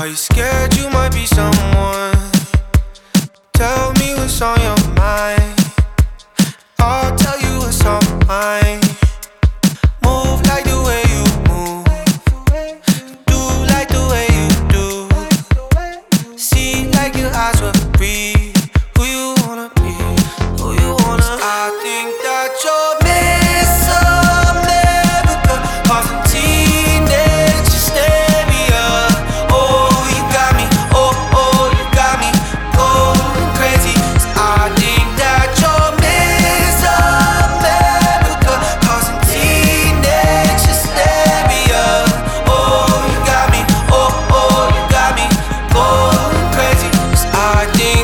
you scared you might be someone? Tell me what's on your mind. I'll tell you what's on mine. Move like the way you move. Do like the way you do. See like your eyes will breathe. Who you wanna be? Who you wanna? I think that you're Miss America, causing teenage hysteria. Oh, you got me. Oh, oh, you got me going crazy. I think that you're Miss America, causing teenage hysteria. Oh, you got me. Oh, oh, you got me going crazy. I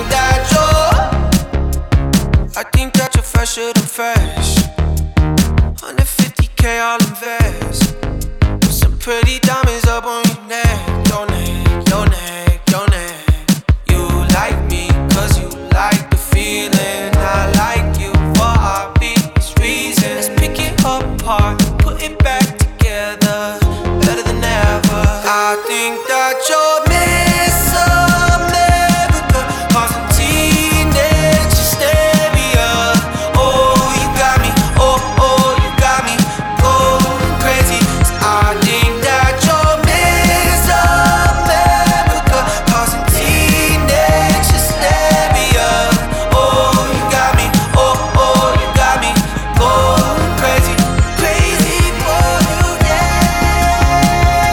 think that you're fresher than fresh. 150K I'll invest. Put some pretty diamonds up on your neck. Your neck, your neck, your neck. You like me cause you like the feeling. I like you for obvious reasons. Let's pick it apart, put it back together, better than ever. I think that you're Miss America, causing teenage hysteria. Oh, you got me. Oh, oh, you got me going crazy. I think that you're Miss America, causing teenage hysteria. Oh, you got me. Oh, oh, you got me going crazy. Crazy for you, yeah.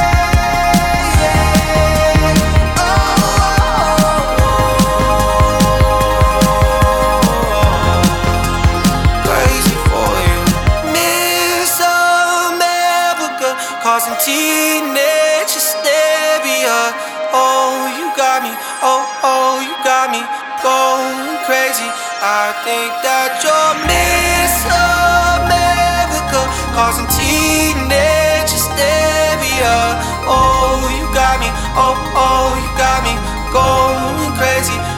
Crazy for you, Miss America, causing teenage hysteria. Oh, you got me. Oh, oh, you got me going crazy. I think that you're Miss America, causing teenage hysteria. Oh, you got me. Oh, oh, you got me going crazy.